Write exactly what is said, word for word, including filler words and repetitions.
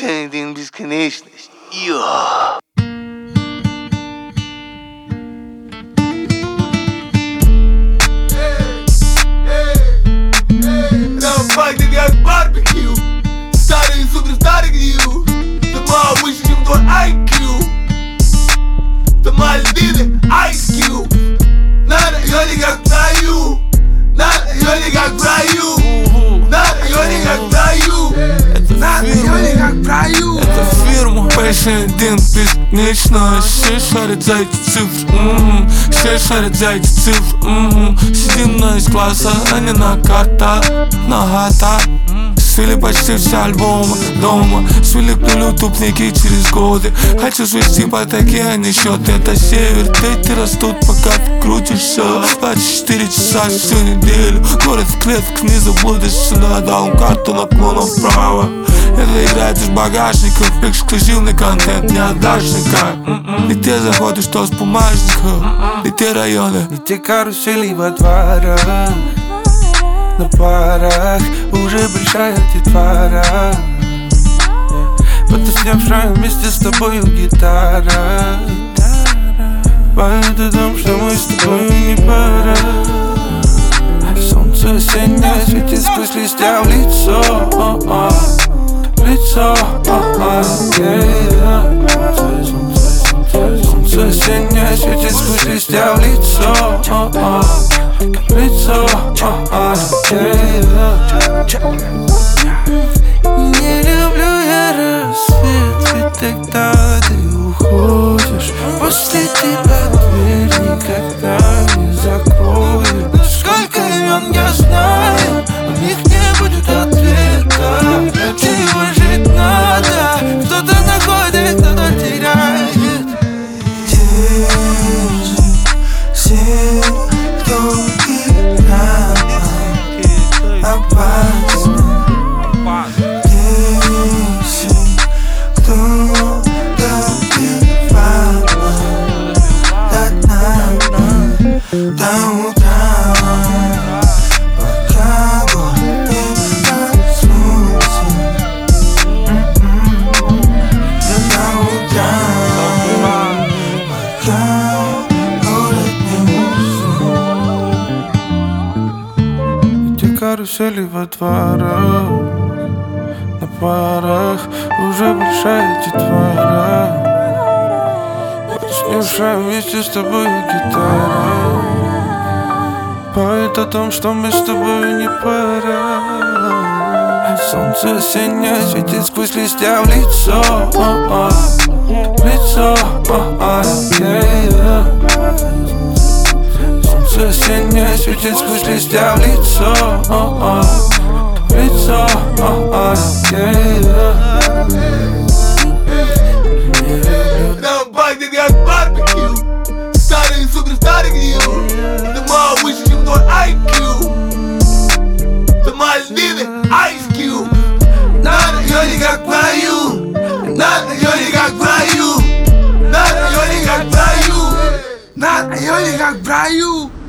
Последний бесконечность. Йо. Пахнет как барбекю. Старые суперстары гнию. Дома выше, чем твой ай кью. Это Мальдивы, Ice Cube. На районе как в раю. На районе как в раю. На районе как в раю. На районе как в раю. Это фирма Passion один бесконечно. Все шарят за эти цифры, м-м. Все шарят за эти цифры, м-м. Сидим на из-класса, а не на картах. Нагата. Свели почти все альбомы дома. Свели к нулю тупники через годы. Хочу свести потоки, а не счет. Это север, дети растут, пока ты крутишься. двадцать четыре часа всю неделю. Город в клетках, не заблудишь. Сюда дал карту наклоном вправо. Это играет из багажников. Эксклюзивный контент, не отдашь никак. И те заходы, что с бумажников. И те районы, и те карусели во дворах. На парах уже большая детвора. Потусневшая вместе с тобою гитара. Поет о том, что мы с тобою не пара. Солнце осеннее светит сквозь листья в лицо. В лицо, солнце осеннее светит сквозь листья в лицо. Лицо, не люблю я рассвет, ведь тогда ты уходишь. После тебя дверь никогда не закроют. Сколько имен я знаю, у них не будет ответа. Чего жить надо, кто-то находит, кто-то теряет. Все, кто опасно. Десять, кто добивала от нас до утра, пока город не проснулся. До утра, пока город не уснул. Те карусели во дворах, на парах уже большая детвора. Потусневшая вместе с тобой гитара. Поет о том, что мы с тобой не пара. Солнце осеннее светит сквозь листья в лицо. В лицо, солнце осеннее светит сквозь листья в лицо. Лицо, Там пахнет как барбекю. Старые суперстары гнию. Дома выше, чем твой ай кью. Это Мальдивы, Ice Cube. На районе как в раю. На районе как в раю. На районе как в раю. На районе как в раю.